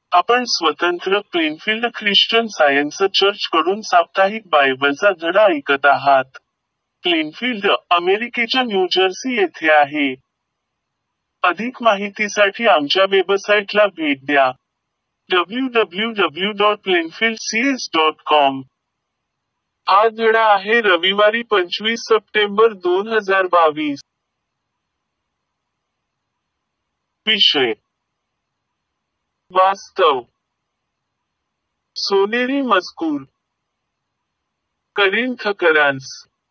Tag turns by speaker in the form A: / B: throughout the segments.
A: आपण स्वतंत्र Plainfield Christian science church कडून साप्ताहिक बायबलचा धडा ऐकत आहात. प्लेनफील्ड, अमेरिकेच्या न्यूजर्सी येथे आहे. अधिक माहितीसाठी आमच्या वेबसाईटला भेट द्या. www.plainfieldcs.com. हा धडा आहे रविवारी 25 सप्टेंबर 2022. विषय: वास्तव. सोनेरी मजकूर. करिंथकरांस.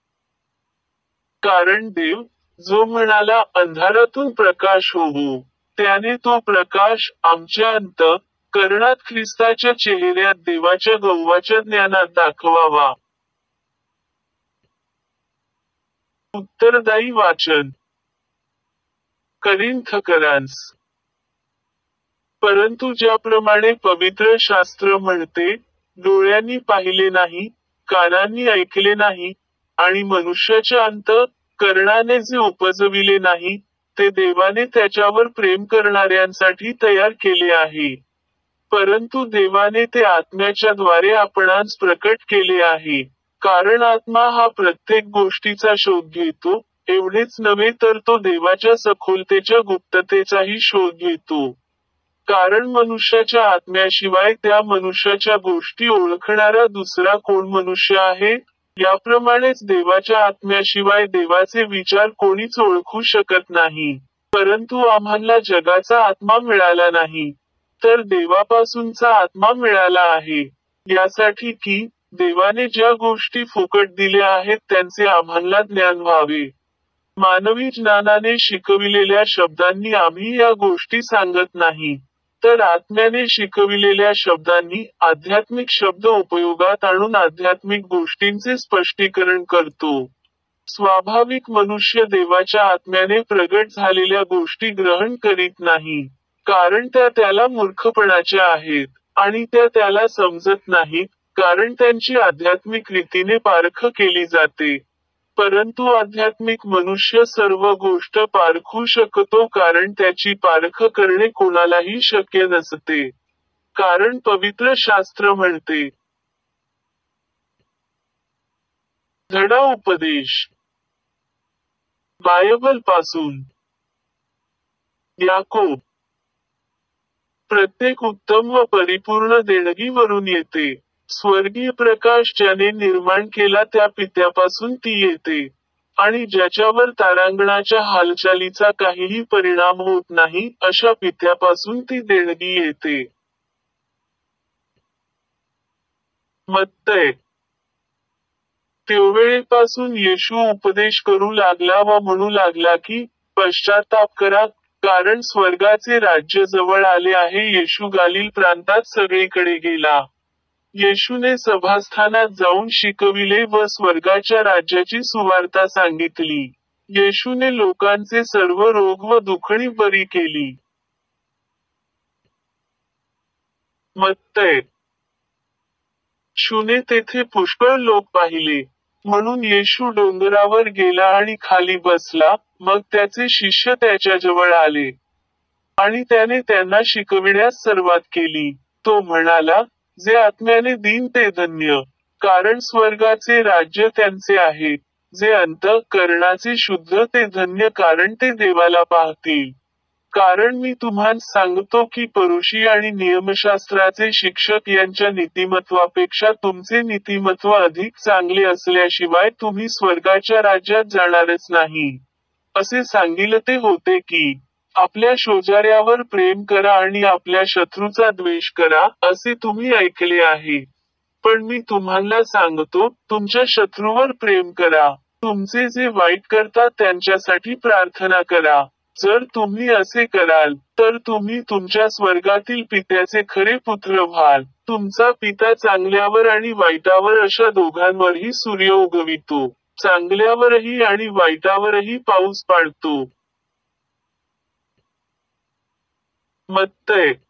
A: कारण देव, जो म्हणाला अंधारातून प्रकाश होवो, त्याने तो प्रकाश आमच्या अंतःकरणात ख्रिस्ताच्या चेहऱ्यात देवाच्या गौरवाच्या ज्ञानात दाखवावा. उत्तरदायी वाचन. करिंथकरांस. परंतु ज्याप्रमाणे पवित्र शास्त्र म्हणते, डोळ्यांनी पाहिले नाही, कानांनी ऐकले नाही, आणि मनुष्याच्या अंतःकरणाने जे उपजविले नाही, ते देवाने त्याच्यावर प्रेम करणाऱ्यांसाठी तयार केले आहे. परंतु देवाने ते आत्म्याच्या द्वारे आपणास प्रकट केले आहे. कारण आत्मा हा प्रत्येक गोष्टीचा शोध घेतो, एवढेच नव्हे तर तो देवाच्या सखोलतेच्या गुप्ततेचाही शोध घेतो. कारण मनुष्याच्या आत्म्याशिवाय त्या मनुष्याच्या गोष्टी ओळखणारा दुसरा कोण मनुष्य आहे? याप्रमाणेच देवाच्या आत्म्याशिवाय देवाचे विचार कोणीच ओळखू शकत नाही. परंतु आम्हाला जगाचा आत्मा मिळाला नाही, तर देवापासूनचा आत्मा मिळाला आहे, यासाठी की, देवाने ज्या गोष्टी फुकट दिल्या आहेत त्यांचे आम्हाला ज्ञान व्हावे. मानवी ज्ञानाने शिकविलेल्या शब्दांनी आम्ही या गोष्टी सांगत नाही, तर आत्म्याने शिकविलेल्या शब्दांनी आध्यात्मिक शब्द उपयोगात आणून आध्यात्मिक गोष्टींचे स्पष्टीकरण करतो. स्वाभाविक मनुष्य देवाच्या आत्म्याने प्रगट झालेल्या गोष्टी ग्रहण करीत नाही, कारण त्या त्याला मूर्खपणाच्या आहेत, आणि त्या त्याला समजत नाहीत, कारण त्यांची आध्यात्मिक रीतीने पारख केली जाते. परंतु आध्यात्मिक मनुष्य सर्व गोष्ट पारखू शकतो, कारण त्याची पारख करणे कोणालाही शक्य नसते. कारण पवित्र शास्त्र म्हणते. धडा उपदेश. बायबलपासून. याकोब. प्रत्येक उत्तम व परिपूर्ण देणगीवरून येते. स्वर्गीय प्रकाश ज्याने निर्माण केला त्या पित्यापासून ती येते. आणि ज्याच्यावर तारांगणाच्या हालचालीचा काहीही परिणाम होत नाही, अशा पित्यापासून ती देणगी येते. मत्तय. त्यावेळेपासून येशू उपदेश करू लागला व म्हणू लागला की, पश्चात्ताप करा, कारण स्वर्गाचे राज्य जवळ आले आहे. येशू गालील प्रांतात सगळीकडे गेला. येशूने सभास्थानात जाऊन शिकविले व स्वर्गाच्या राज्याची सुवार्ता सांगितली. येशूने लोकांचे सर्व रोग व दुखणी बरी केली. मत्तय. येशूने तेथे पुष्कळ लोक पाहिले. म्हणून येशू डोंगरावर गेला आणि खाली बसला, मग त्याचे शिष्य त्याच्याजवळ आले. आणि त्याने त्यांना शिकविण्यास सुरुवात केली. तो म्हणाला, जे आत्म्याने दीन ते धन्य, कारण स्वर्गाचे राज्य त्यांचे आहे. जे अंतःकरणाचे शुद्ध ते धन्य, कारण ते देवाला पाहतील. कारण मी तुम्हाला सांगतो की परुषी आणि नियमशास्त्राचे शिक्षक यांच्या नीतिमत्वापेक्षा तुमचे नीतिमत्व अधिक चांगले असल्याशिवाय तुम्ही स्वर्गाच्या राज्यात जाणारच नाही. असे सांगितले होते की, आपल्या शेजाऱ्यावर प्रेम करा आणि आपल्या शत्रूचा द्वेष करा, असे तुम्ही ऐकले आहे. पण मी तुम्हाला सांगतो, तुमच्या शत्रूवर प्रेम करा. तुमचे जे वाईट करतात त्यांच्यासाठी प्रार्थना करा. जर तुम्ही असे कराल, तर तुम्ही तुमच्या स्वर्गातील पित्याचे खरे पुत्र व्हाल. तुमचा पिता चांगल्यावर आणि वाईटावर अशा दोघांवरही सूर्य उगवितो. चांगल्यावरही आणि वाईटावरही पाऊस पाडतो. मत्तय.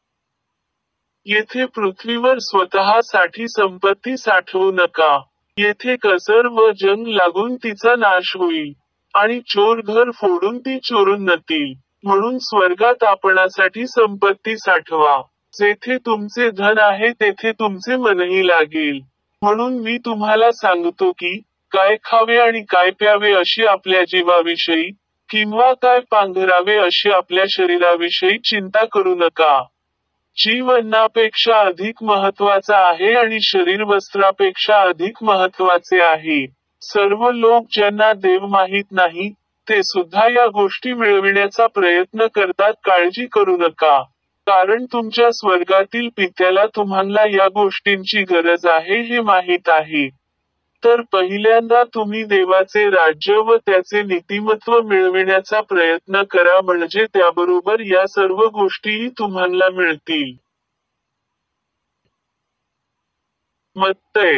A: येथे पृथ्वीवर स्वतःसाठी संपत्ती साठवू नका. येथे कसर व जंग लागून तिचा नाश होईल. आणि चोर घर फोडून ती चोरून नेतील. म्हणून स्वर्गात आपणासाठी संपत्ती साठवा. जेथे तुमचे धन आहे तेथे तुमचे मनही लागेल. म्हणून मी तुम्हाला सांगतो की, काय खावे आणि काय प्यावे अशी आपल्या जीवाविषयी, किंवा काय पांघरावे अशी आपल्या शरीराविषयी चिंता करू नका. जीव अन्नापेक्षा अधिक महत्वाचा आहे आणि शरीर वस्त्रापेक्षा अधिक महत्वाचे आहे. सर्व लोक ज्यांना देव माहित नाही, ते सुद्धा या गोष्टी मिळविण्याचा प्रयत्न करतात. काळजी करू नका. कारण तुमच्या स्वर्गातील पित्याला तुम्हाला या गोष्टींची गरज आहे हे माहीत आहे. तर पहिल्यांदा तुम्ही देवाचे राज्य व त्याचे नीतिमत्व मिळविण्याचा प्रयत्न करा, म्हणजे त्याबरोबर या सर्व गोष्टीही तुम्हाला मिळतील. मत्तय.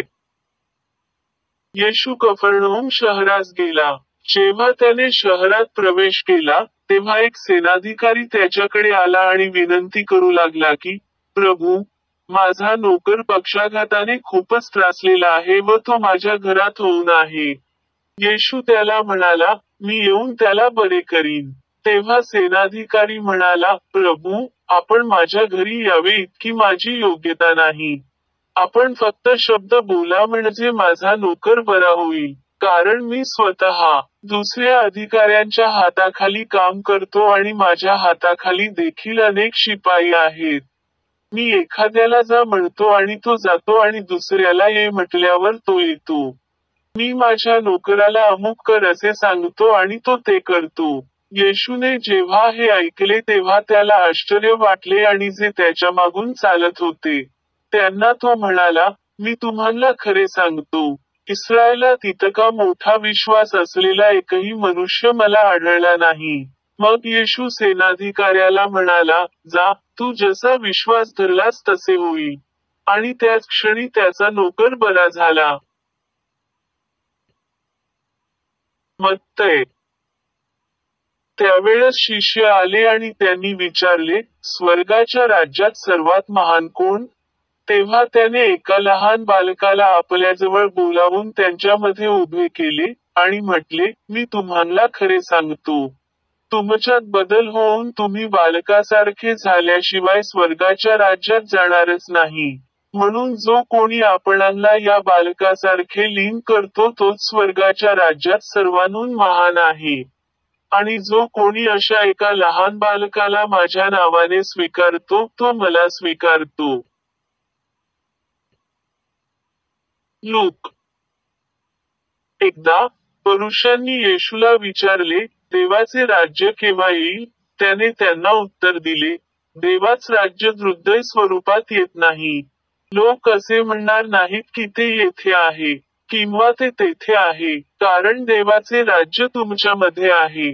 A: येशू कफरनहूम शहरास गेला. जेव्हा त्याने शहरात प्रवेश केला, तेव्हा एक सेनाधिकारी त्याच्याकडे आला आणि विनंती करू लागला की, प्रभू, माझा नोकर पक्षाघाताने खूपच त्रासलेला आहे व तो माझ्या घरात होऊन आहे. येशू त्याला म्हणाला, मी येऊन त्याला बरे करीन. तेव्हा सेनाधिकारी म्हणाला, प्रभू, आपण माझ्या घरी यावे इतकी माझी योग्यता नाही. आपण फक्त शब्द बोला म्हणजे माझा नोकर बरा होईल. कारण मी स्वतः दुसऱ्या अधिकाऱ्यांच्या हाताखाली काम करतो आणि माझ्या हाताखाली देखील अनेक शिपाई आहेत. मी एखाद्याला जा म्हणतो आणि तो जातो आणि दुसऱ्याला ये म्हटल्यावर तो येतो. मी माझ्या नोकराला अमुक कर असे सांगतो आणि तो ते करतो. येशूने जेव्हा हे ऐकले तेव्हा त्याला आश्चर्य वाटले आणि जे त्याच्या मागून चालत होते, त्यांना तो म्हणाला, मी तुम्हाला खरे सांगतो, इस्रायलात इतका मोठा विश्वास असलेला एकही मनुष्य मला आढळला नाही. मग येशू सेनाधिकाऱ्याला म्हणाला, जा, तू जसा विश्वास धरलास तसे होईल. आणि त्याच क्षणी त्याचा नोकर बरा झाला. मत्तय. त्यावेळेस शिष्य आले आणि त्यांनी विचारले, स्वर्गाच्या राज्यात सर्वात महान कोण? तेव्हा त्याने एका लहान बालकाला आपल्याजवळ बोलावून त्यांच्यामध्ये उभे केले, आणि म्हटले, मी तुम्हाला खरे सांगतो, तुमच्यात बदल होऊन तुम्ही बालकासारखे झाल्याशिवाय स्वर्गाच्या राज्यात जाणारच नाही. म्हणून जो कोणी आपणांना या बालकासारखे लीन करतो तोच स्वर्गाच्या राज्यात सर्वांहून महान आहे. आणि जो कोणी अशा एका लहान बालकाला माझ्या नावाने स्वीकारतो तो मला स्वीकारतो. लूक. एकदा पुरुषांनी येशूला विचारले, देवाचे राज्य केव्हा येईल? त्याने त्यांना उत्तर दिले, देवाच राज्य हृदय स्वरूपात येत नाही. लोक असे म्हणणार नाहीत की ते येथे आहे, किंवा ते तेथे आहे, कारण देवाचे राज्य तुमच्यामध्ये आहे.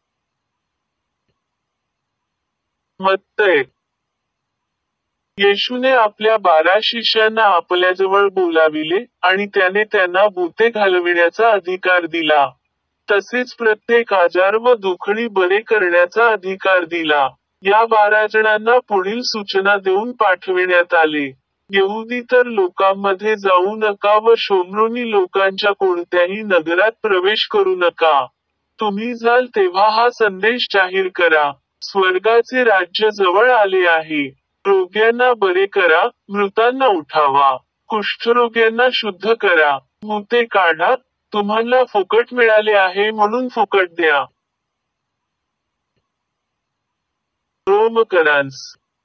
A: मत्तय. येशूने आपल्या 12 शिष्यांना आपल्याजवळ बोलाविले, आणि त्याने त्यांना भूते घालविण्याचा अधिकार दिला. तसेच प्रत्येक आजार व दुखणी बरे करण्याचा अधिकार दिला. या 12 जणांना पुढील सूचना देऊन पाठविण्यात आले. यहुदी तर लोकांमध्ये जाऊ नका व शोम्रोनी लोकांच्या कोणत्याही नगरात प्रवेश करू नका. तुम्ही जाल तेव्हा हा संदेश जाहीर करा, स्वर्गाचे राज्य जवळ आले आहे. रोग्यांना बरे करा, मृतांना उठावा, कुष्ठरोग्यांना शुद्ध करा, भूते काढा, तुम्हाला फुकट मिळाले आहे म्हणून फुकट द्या. रोमकरांस.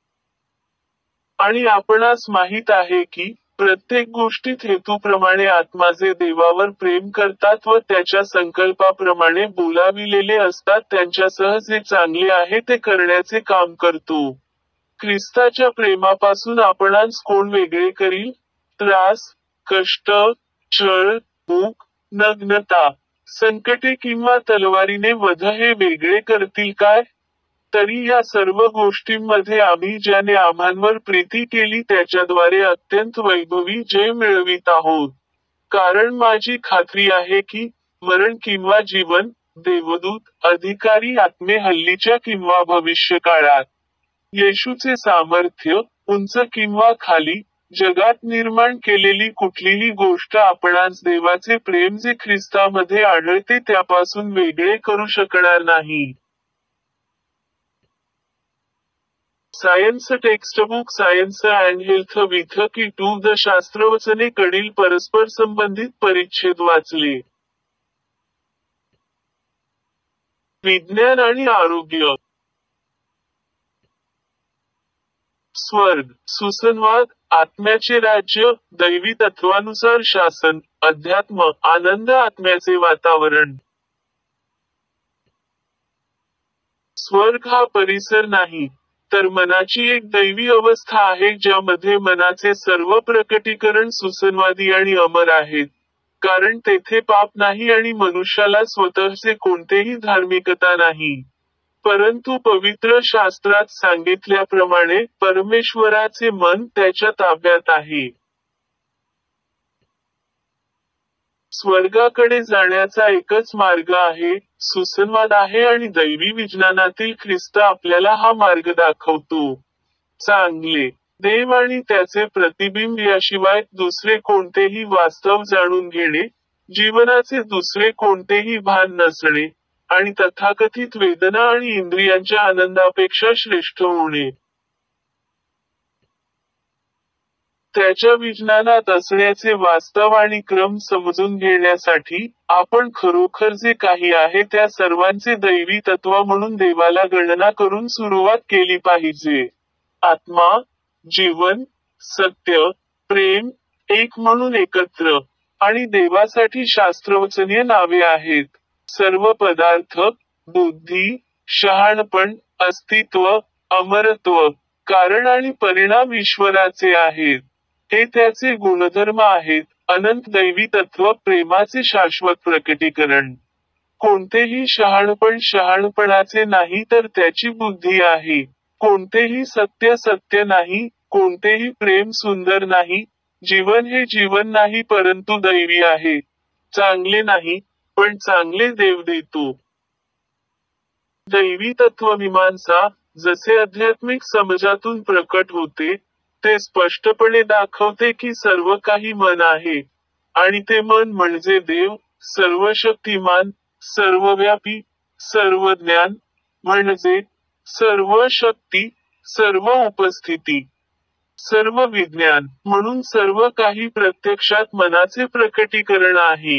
A: आणि आपणास माहित आहे की, प्रत्येक गोष्टीत हेतूप्रमाणे आत्माचे देवावर प्रेम करतात व त्याच्या संकल्पाप्रमाणे बोलाविलेले असतात त्यांच्यासह जे चांगले आहे ते करण्याचे काम करतो. ख्रिस्ताच्या प्रेमापासून आपणास कोण वेगळे करील? त्रास, कष्ट, छळ, भूक, नग्नता, संकटे किंवा तलवारीने वध हे वेगळे करतील काय? तरी या सर्व गोष्टींमध्ये आम्ही ज्याने आम्हांवर प्रीती केली त्याच्याद्वारे अत्यंत वैभवी जय मिळवित आहोत. कारण माझी खात्री आहे की, मरण किंवा जीवन, देवदूत, अधिकारी आत्मे हल्लीच्या किंवा भविष्यकाळात, येशूचे सामर्थ्य, उंच किंवा खाली, जगात निर्माण केलेली कुठलीही गोष्ट आपणास देवाचे प्रेम जे ख्रिस्तामध्ये आढळते त्यापासून वेगळे करू शकणार नाही. Science textbook science and health with key to the शास्त्रवचने कडील परस्पर संबंधित परिच्छेद वाचले. विज्ञान आणि आरोग्य. स्वर्ग, सुसंवाद, आत्म्याचे राज्य, दैवी तत्वानुसार शासन, अध्यात्म, आनंद आत्म्याचे वातावरण. स्वर्ग हा परिसर नाही, तर मनाची एक दैवी अवस्था आहे ज्यामध्ये मनाचे सर्व प्रकटीकरण सुसंवादी आणि अमर आहेत. कारण तेथे पाप नाही आणि मनुष्याला स्वतःचे कोणतेही धार्मिकता नाही. परंतु पवित्र शास्त्रात सांगितल्याप्रमाणे परमेश्वराचे मन त्याच्या ताब्यात आहे. स्वर्गाकडे जाण्याचा एकच मार्ग आहे, सुसंवाद आहे आणि दैवी विज्ञानातील ख्रिस्त आपल्याला हा मार्ग दाखवतो. चांगले. देव आणि त्याचे प्रतिबिंब याशिवाय दुसरे कोणतेही वास्तव जाणून घेणे, जीवनाचे दुसरे कोणतेही भान नसणे, आणि तथाकथित वेदना आणि इंद्रियांच्या आनंदापेक्षा श्रेष्ठ होणे. त्याच्या विज्ञानात असण्याचे वास्तव आणि क्रम समजून घेण्यासाठी, आपण खरोखर जे काही आहे त्या सर्वांचे दैवी तत्व म्हणून देवाला गणना करून सुरुवात केली पाहिजे. आत्मा, जीवन, सत्य, प्रेम, एक म्हणून एकत्र, आणि देवासाठी शास्त्रवचनीय नावे आहेत. सर्व पदार्थ, बुद्धी, शहाणपण, अस्तित्व, अमरत्व, कारण आणि परिणाम ईश्वराचे आहेत. हे त्याचे गुणधर्म आहेत, अनंत दैवी तत्व प्रेमाचे शाश्वत प्रकटीकरण. कोणतेही शहाणपण शहाणपणाचे नाही तर त्याची बुद्धी आहे. कोणतेही सत्य सत्य नाही, कोणतेही प्रेम सुंदर नाही, जीवन हे जीवन नाही परंतु दैवी आहे. चांगले नाही, पण चांगले देव देतो. दैवी तत्वमीमांसा, जसे आध्यात्मिक समजातून प्रकट होते, ते स्पष्टपणे दाखवते की सर्व काही मन आहे, आणि ते मन म्हणजे देव, सर्वशक्तिमान, सर्वव्यापी, सर्वज्ञान, म्हणजे सर्व शक्ती, सर्व उपस्थिती, सर्व विज्ञान, म्हणून सर्व काही प्रत्यक्षात मनाचे प्रकटीकरण आहे.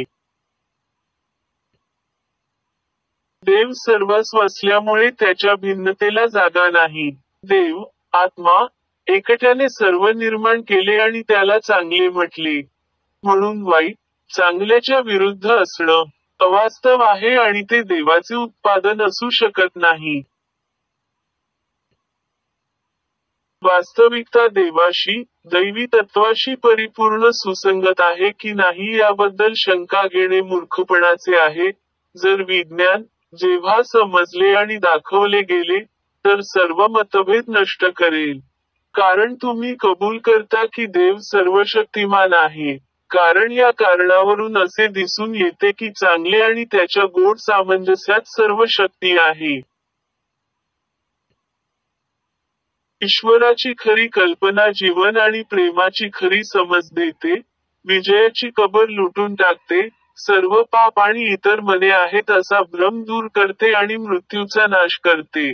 A: देव सर्वस्व असल्यामुळे त्याच्या भिन्नतेला जागा नाही. देव, आत्मा, एकट्याने सर्व निर्माण केले आणि त्याला चांगले म्हटले. म्हणून वाईट, चांगल्याच्या विरुद्ध असणं, अवास्तव आहे आणि ते देवाचे उत्पादन असू शकत नाही. वास्तविकता देवाशी, दैवी तत्वाशी परिपूर्ण सुसंगत आहे की नाही याबद्दल शंका घेणे मूर्खपणाचे आहे. जर विज्ञान, जेव्हा समजले आणि दाखवले गेले, तर सर्व मतभेद नष्ट करेल. कारण तुम्ही कबूल करता की देव सर्वशक्तिमान आहे. कारण या कारणावरून असे दिसून येते की चांगले आणि त्याच्या गोड सामंजस्यात सर्व शक्ती आहे. ईश्वराची खरी कल्पना जीवन आणि प्रेमाची खरी समज देते, विजयाची कबर लुटून टाकते, सर्व पाप आणि इतर मने आहेत असा भ्रम दूर करते आणि मृत्यूचा नाश करते.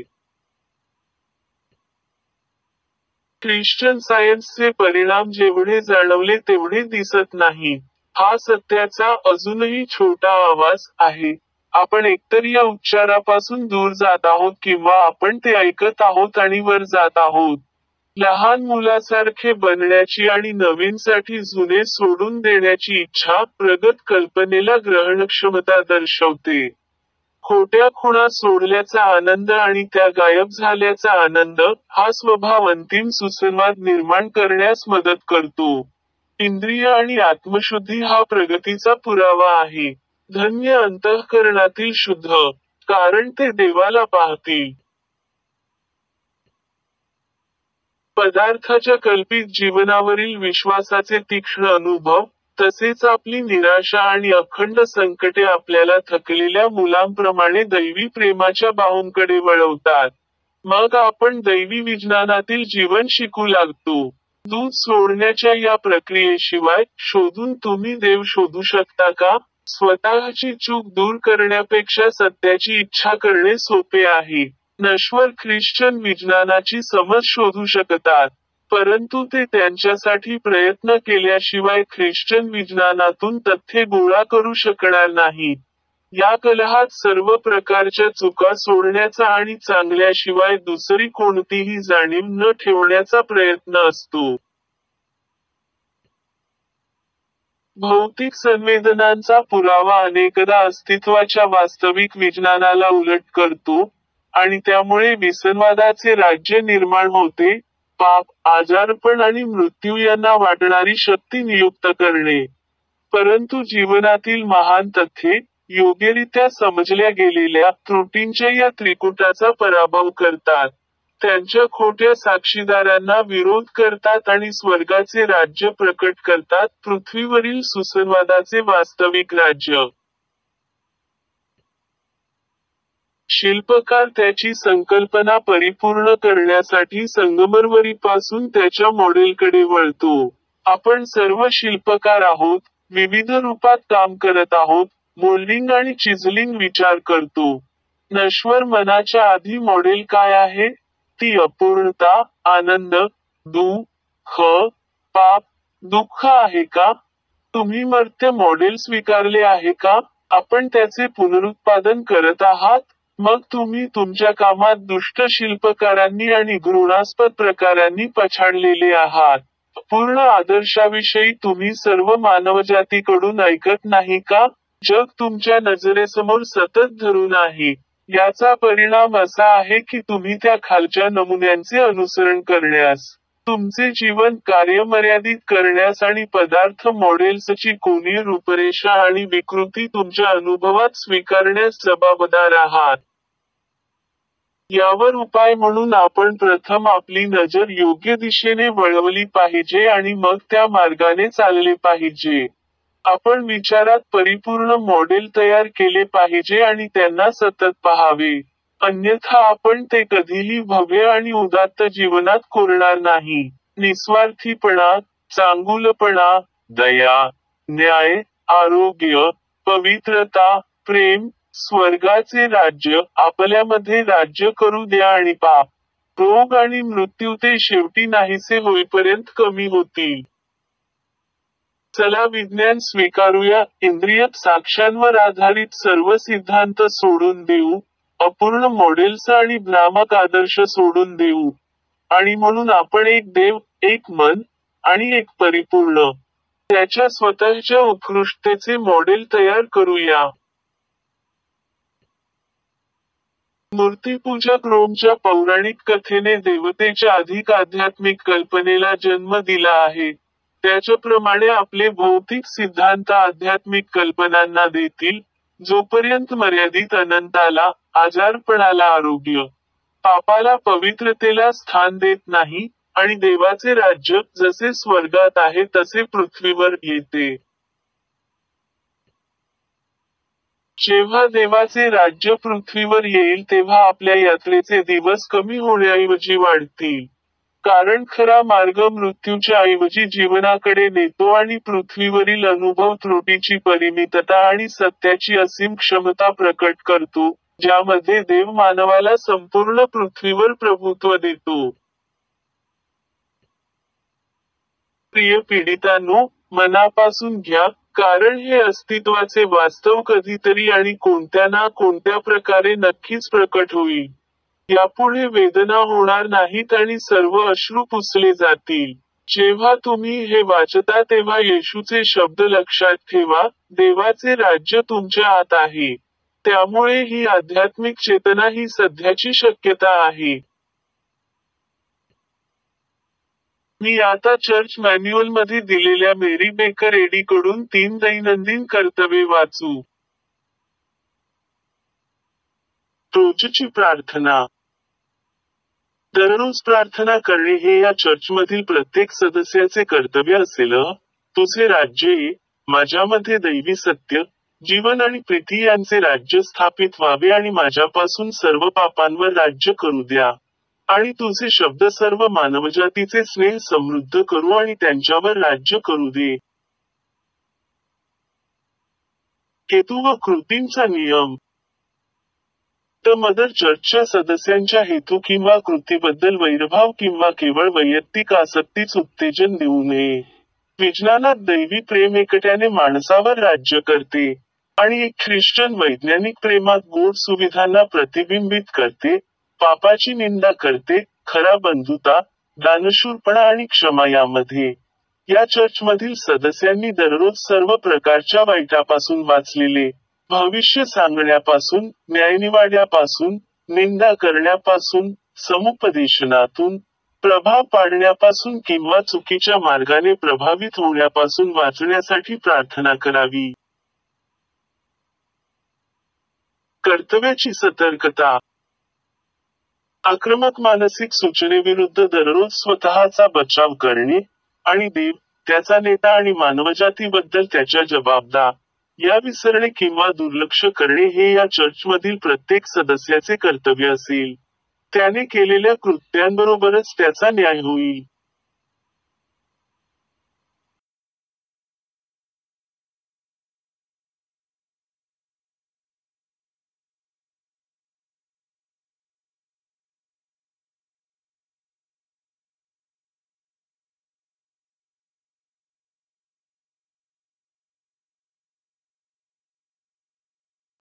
A: ख्रिश्चन सायन्सचे परिणाम जेवढे जाणवले तेवढे दिसत नाही. हा सत्याचा अजूनही छोटा आवाज आहे. आपण एकतर या उच्चारापासून दूर जात आहोत किंवा आपण ते ऐकत आहोत आणि वर जात आहोत. लहान मुलासारखे बनण्याची आणि नवीनसाठी जुने सोडून देण्याची इच्छा प्रगत कल्पनेला ग्रहणक्षमता दर्शवते. खोट्या खुणा सोडल्याचा आनंद आणि त्या गायब झाल्याचा आनंद, हा स्वभाव अंतिम सुसंवाद निर्माण करण्यास मदत करतो. इंद्रिय आणि आत्मशुद्धी हा प्रगतीचा पुरावा आहे. धन्य अंतःकरणातील शुद्ध, कारण ते देवाला पाहतील. पदार्थाच्या कल्पित जीवनावरील विश्वासाचे तीक्ष्ण अनुभव, तसेच आपली निराशा आणि अखंड संकटे आपल्याला थकलेल्या मुलांप्रमाणे दैवी प्रेमाच्या बाहूंकडे वळवतात. मग आपण दैवी विज्ञानातील जीवन शिकू लागतो. दूध सोडण्याच्या या प्रक्रियेशिवाय शोधून तुम्ही देव शोधू शकता का? स्वतःची चूक दूर करण्यापेक्षा सत्याची इच्छा करणे सोपे आहे. नश्वर ख्रिश्चन विज्ञानाची समज शोधू शकतात, परंतु ते त्यांच्यासाठी प्रयत्न केल्याशिवाय ख्रिश्चन विज्ञानातून तथ्ये गोळा करू शकणार नाहीत. या कलहात सर्व प्रकारच्या चुका सोडण्याचा आणि चांगल्याशिवाय दुसरी कोणतीही जाणीव न ठेवण्याचा प्रयत्न असतो. भौतिक संवेदनांचा पुरावा अनेकदा अस्तित्वाच्या वास्तविक विज्ञानाला उलट करतो, आणि त्यामुळे विसंवादाचे राज्य निर्माण होते, पाप, आजारपण आणि मृत्यू यांना वाटणारी शक्ती नियुक्त करणे. परंतु जीवनातील महान तथ्ये, योग्यरित्या समजल्या गेलेल्या त्रुटींच्या या त्रिकुटाचा पराभव करतात. त्यांच्या खोट्या साक्षीदारांना विरोध करतात आणि स्वर्गाचे राज्य प्रकट करतात, पृथ्वीवरील सुसंवादाचे वास्तविक राज्य. शिल्पकार त्याची संकल्पना परिपूर्ण करण्यासाठी संगमरवरीपासून त्याच्या मॉडेलकडे वळतो. आपण सर्व शिल्पकार आहोत, विविध रूपात काम करत आहोत, मोल्डिंग आणि चिझलिंग विचार करतो. नश्वर मनाच्या आधी मॉडेल काय आहे? ती अपूर्णता, आनंद, दुःख, पाप, दुःख आहे का? तुम्ही मर्त्य मॉडेल स्वीकारले आहे का? आपण त्याचे पुनरुत्पादन करत आहात? मग तुम्ही तुमच्या कामात दुष्ट शिल्पकारांनी आणि घृणास्पद प्रकारांनी पछाडलेले आहात. पूर्ण आदर्शाविषयी तुम्ही सर्व मानवजातीकडून ऐकत नाही का? जग तुमच्या नजरेसमोर सतत धरून आहे. याचा परिणाम असा आहे की तुम्ही त्या खालच्या नमुन्यांचे अनुसरण करण्यास, तुमचे जीवन कार्य मर्यादित करण्यास आणि पदार्थ मॉडेल्सची कोनीय रूपरेषा आणि विकृती तुमच्या अनुभवात स्वीकारण्यास जबाबदार आहात. यावर उपाय म्हणून आपण प्रथम आपली नजर योग्य दिशेने वळवली पाहिजे आणि मग त्या मार्गाने चालले पाहिजे. आपण विचारात परिपूर्ण मॉडेल तयार केले पाहिजे आणि त्यांना सतत पाहावे. अन्यथा आपण ते कधीही भव्य आणि उदात्त जीवनात कोरणार नाही. निस्वार्थीपणा, चांगुलपणा, दया, न्याय, आरोग्य, पवित्रता, प्रेम, स्वर्गाचे राज्य आपल्यामध्ये राज्य करू द्या आणि पाप, रोग आणि मृत्यू ते शेवटी नाहीसे होईपर्यंत कमी होतील. चला विज्ञान स्वीकारूया, इंद्रिय साक्ष्यांवर आधारित सर्व सिद्धांत सोडून देऊ, अपूर्ण मॉडेल्स आणि भ्रामक आदर्श सोडून देऊ, आणि म्हणून आपण एक देव, एक मन, आणि एक परिपूर्ण, त्याच्या स्वतःच्या उत्कृष्टतेचे मॉडेल तयार करूया. मूर्तिपूजक रोमच्या पौराणिक कथेने देवतेच्या अधिक आध्यात्मिक कल्पनेला जन्म दिला आहे. त्याच्याप्रमाणे आपले भौतिक सिद्धांत आध्यात्मिक कल्पनांना देतील, जोपर्यंत मर्यादित अनंताला, आजारपणाला आरोग्य, पापाला पवित्रतेला स्थान देत नाही, आणि देवाचे राज्य, जसे स्वर्गात आहे तसे पृथ्वीवर येते. जेव्हा देवाचे राज्य पृथ्वीवर येईल तेव्हा आपल्या यात्रेचे दिवस कमी होण्याऐवजी वाढतील. कारण खरा मार्ग मृत्यूच्या ऐवजी जीवनाकडे नेतो आणि पृथ्वीवरील अनुभव त्रुटीची परिमितता आणि सत्याची असीम क्षमता प्रकट करतो, ज्यामध्ये देव मानवाला संपूर्ण पृथ्वीवर प्रभुत्व देतो. प्रिय पीडितांनो, मनापासून घ्या, कारण हे अस्तित्वाचे वास्तव कधीतरी आणि कोणत्या ना कोणत्या प्रकारे नक्कीच प्रकट होईल. यापुढे वेदना होणार नाहीत आणि सर्व अश्रू पुसले जातील. जेव्हा तुम्ही हे वाचता तेव्हा येशूचे शब्द लक्षात ठेवा, देवाचे राज्य तुमच्या आत आहे. त्यामुळे ही आध्यात्मिक चेतना ही सध्याची शक्यता आहे. मी आता चर्च मॅन्युअलमध्ये दिलेल्या मेरी बेकर एडी कडून 3 दैनंदिन कर्तव्ये वाचू. रोजची प्रार्थना. दररोज प्रार्थना करणे हे या चर्चमधील प्रत्येक सदस्याचे कर्तव्य असेल. तुझे राज्य ये, माझ्यामध्ये दैवी सत्य, जीवन आणि प्रीती यांचे राज्य स्थापित व्हावे आणि माझ्यापासून सर्व पापांवर राज्य करू द्या. आणि तुझे शब्द सर्व मानवजातीचे स्नेह समृद्ध करू आणि त्यांच्यावर राज्य करू दे. हेतू व कृतींचा नियम. तर मदर चर्चच्या सदस्यांच्या हेतू किंवा कृतीबद्दल वैरभाव किंवा केवळ वैयक्तिक आसक्तीच उत्तेजन देऊ नये. विज्ञानात दैवी प्रेम एकट्याने माणसावर राज्य करते. आणि एक ख्रिश्चन वैज्ञानिक प्रेमात गोड सुविधांना प्रतिबिंबित करते, पापाची निंदा करते, खरा बंधुता, दानशूरपणा आणि क्षमा यामध्ये. या चर्चमधील सदस्यांनी दररोज सर्व प्रकारच्या वाईटापासून वाचलेले, भविष्य सांगण्यापासून, न्यायनिवाड्यापासून, निंदा करण्यापासून, समुपदेशनातून, प्रभाव पाडण्यापासून किंवा चुकीच्या मार्गाने प्रभावित होण्यापासून वाचण्यासाठी प्रार्थना करावी. कर्तव्याची सतर्कता. आक्रमक मानसिक सूचनेविरुद्ध दररोज स्वतःचा बचाव करणे, आणि देव, त्याचा नेता आणि मानवजातीबद्दल त्याच्या जबाबदार या विसरणे किंवा दुर्लक्ष करणे हे या चर्चमधील प्रत्येक सदस्याचे कर्तव्य असेल. त्याने केलेल्या कृत्यांबरोबरच त्याचा न्याय होईल.